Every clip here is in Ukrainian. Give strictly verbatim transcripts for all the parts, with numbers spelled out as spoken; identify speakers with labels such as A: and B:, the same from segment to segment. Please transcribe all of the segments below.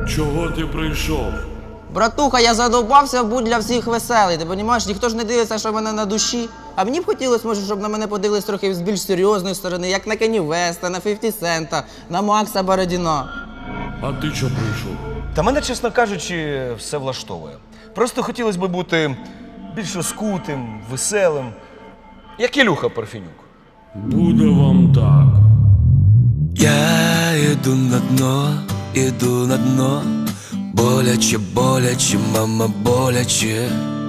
A: Чого ти прийшов?
B: Братуха, я задовбався будь для всіх веселий, ти розумієш? Ніхто ж не дивиться, що в мене на душі. А мені б хотілося, може, щоб на мене подивились трохи з більш серйозної сторони, як на Кені Веста, на фіфті Сента, на Макса Бородіна.
A: А ти чого прийшов?
C: Та мене, чесно кажучи, все влаштовує. Просто хотілося б бути більш розкутим, веселим, як Ілюха Парфенюк.
A: Буде вам так.
D: Я иду на дно, иду на дно. Боляче, боляче, мама, боляче.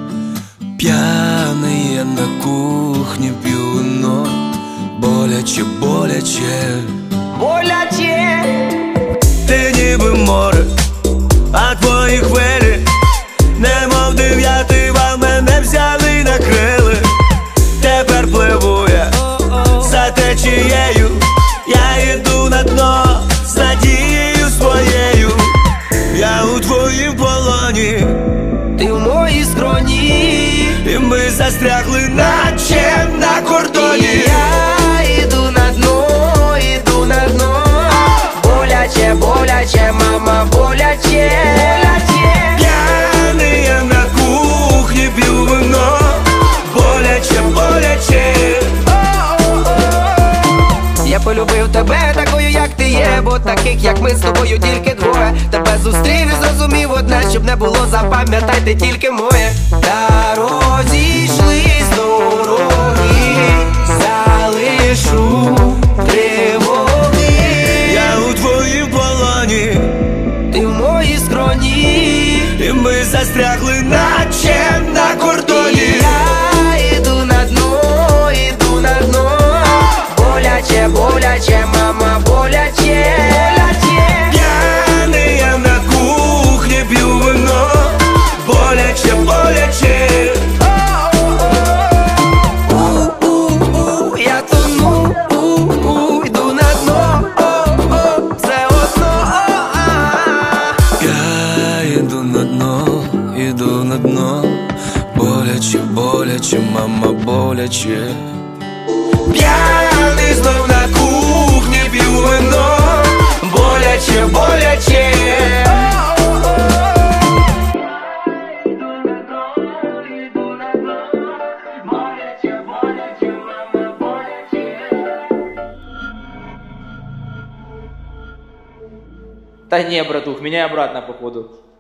D: Пьяные на кухне пью вино. Боляче, боляче.
B: Боляче!
D: Ти ніби море, а твої хвилі немов дев'ятий вал, мене взяли і накрили. Тепер пливу я за течією. Я йду на дно з надією своєю. Я у твоїм полоні,
B: Ти в моїй скроні,
D: і ми застрягли, наче на кордоні.
B: І я іду на дно, іду на дно. Боляче, боляче, мама, боляче, боляче.
D: П'яний я на кухні п'ю вино. Боляче, боляче.
B: Я полюбив тебе такою, як ти є, бо таких, як ми з тобою, тільки двоє. Тебе зустрів і зрозумів одне, щоб не було, запам'ятайте тільки моє. Та розійшлись дороги, залишу тривоги.
D: Я у твоїм полоні,
B: Ти в моїй скроні,
D: і ми застрягли, наче на кордоні.
B: я іду на дно, іду на дно. Боляче, боляче, мама, боляче, боляче.
D: П'яний я на кухні п'ю вино. Боляче, боляче.
B: У-у-у, я тону, у-у, йду на дно, о-о, все одно, о-а.
D: Я іду на дно, іду на дно. Боляче, боляче, мама, боляче. П'яний знов на кухні п'ю вино. Боляче, боляче.
E: Да не, братух, меня обратно походу.